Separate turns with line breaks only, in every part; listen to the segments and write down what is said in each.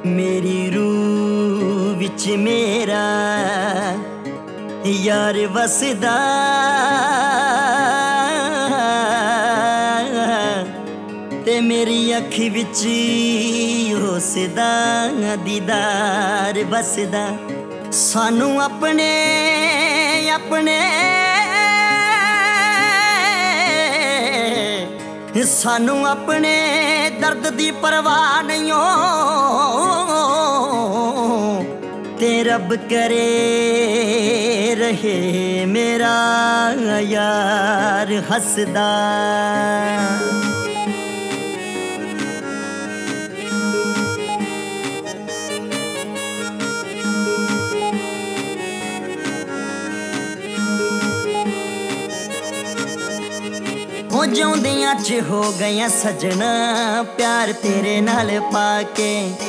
मेरी रूह विच मेरा यार वसदा ते मेरी अख विच उसदा दीदार बसदा। सानू अपने अपने सानू अपने दर्द दी परवाह नहीं हो ते रब करे रहे मेरा यार हसदा। हो जाउंदियां च हो गया सजना प्यार तेरे नाल पाके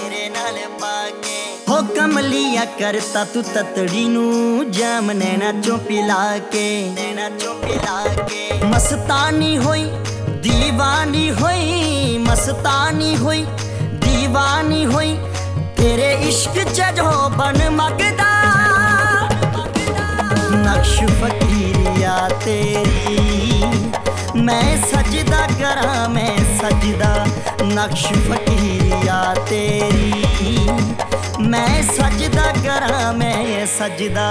हो कमलिया करता तू ततड़ी नू जाम नैना चों पिला के मस्तानी होई दीवानी होई मस्तानी होई दीवानी होई तेरे इश्क च जो बन मगदा। नक्श फकीरिया तेरी मैं सजदा करा मैं सजदा। नक्श फकीरिया तेरी मैं सजदा करा मैं सजदा।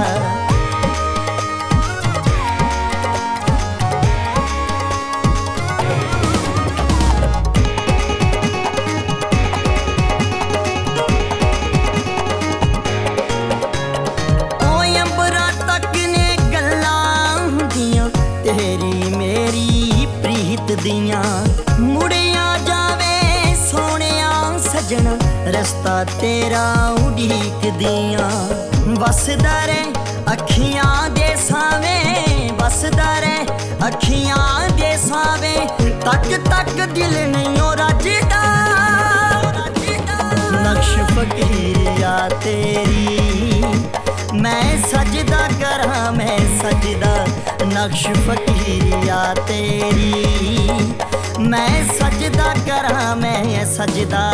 दियां मुड़िया जावे सोनिया सजन रस्ता तेरा उड़ीक दियां। वसदा रे अखियां दे सावे वसदा रे अखियां दे सावे तक तक दिल नहीं ओ रजदा। नक्श फकीरिया तेरी मैं सजदा करा मैं सजदा। नक्श फकीरिया तेरी मैं सजदा करा मैं सजदा।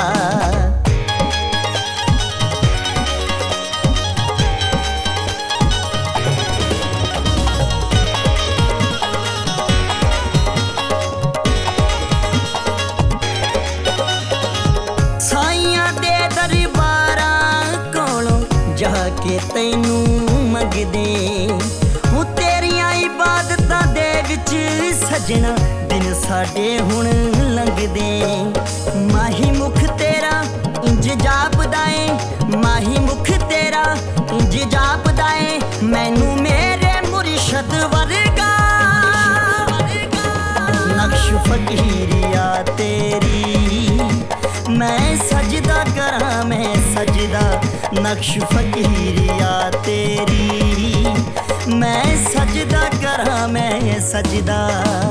साइयां दे दरबारां कोलों जाके तैनू मंगदे हूं तेरियां इबादतां दे विच सजना दिन साडे हुण लंघदे। माही मुख तेरा इंज जापदा ऐ माही मुख तेरा इंज जापदा ऐ मैनू मेरे मुर्शद वर्गा। नक्श फकीरिया तेरी मैं सजदा करा मैं सजदा। नक्श फकीरिया तेरी मैं सजदा करा मैं सजदा।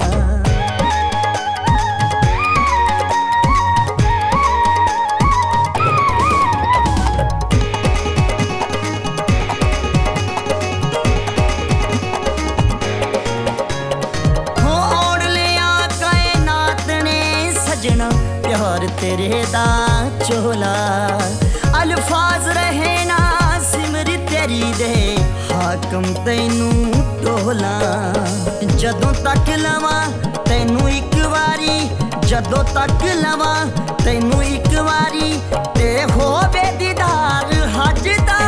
प्यार तेरे दा चोला अल्फाज रहे ना सिमर तेरी दे हाकम तैनू टोला। जदों तक लवा तैनू एक वारी जदों तक लवा तैनू एक वारी ते होवे दीदार हजदा।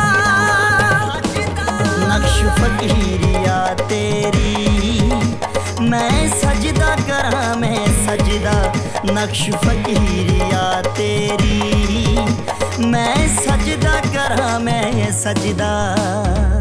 नक्श फकीरिया तेरी मैं सजदा करा मैं सजदा। नक्श फकीरिया तेरी मैं सजदा करा मैं सजदा।